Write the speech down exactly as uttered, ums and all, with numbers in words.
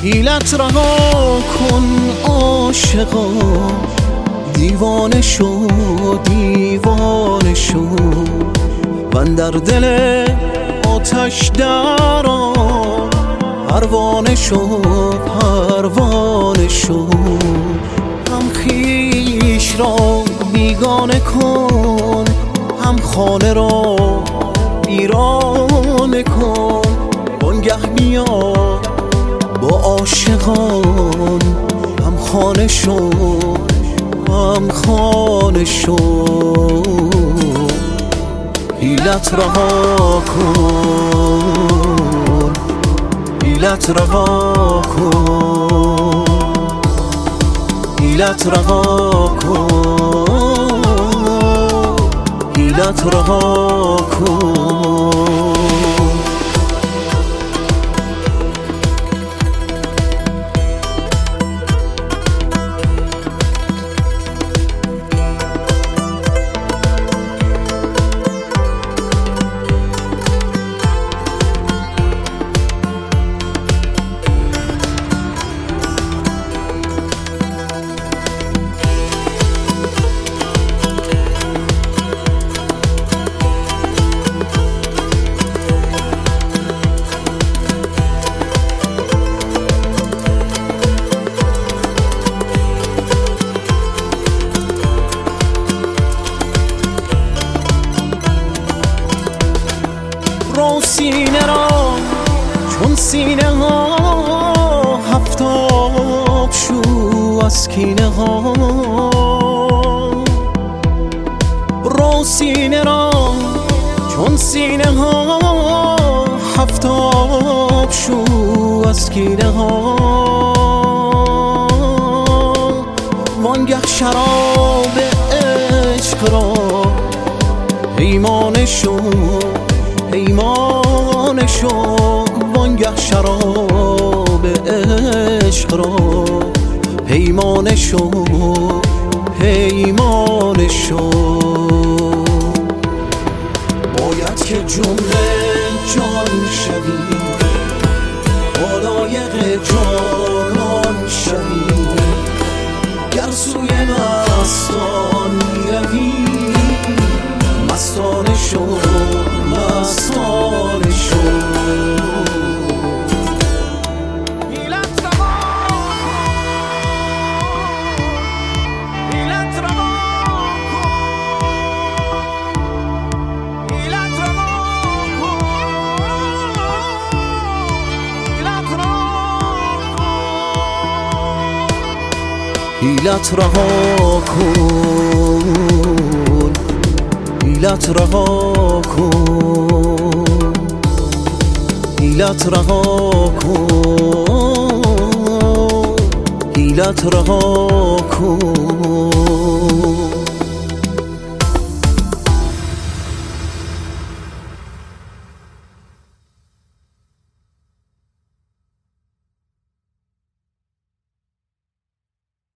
حیلت رها کن عاشقا، دیوانه شو دیوانه شو، من در دل آتش درآ، پروانه شو پروانه شو. هم خویش را بیگانه کن، هم خانه را ویرانه کن، وانگه بیا با عاشقان هم خانه شو هم خانه شو. حیلت رها کن حیلت رها کن حیلت رها کن حیلت رها کن. رو سینه را چون سینه ها هفتاب شو از کینه ها، رو سینه را چون سینه ها هفتاب شو از کینه ها، وانگه شراب عشق را پیمانه شو پیمانه شو، وانگه شراب عشق را پیمانه شو پیمانه شو. باید که جمله جان شوی، بالایق جانان شوی، گر سوی مستان روی مستانه شو مستانه شو. حیلت رها حیلت رها حیلت رها حیلت رها کن حیلت رها کن حیلت رها کن حیلت رها کن.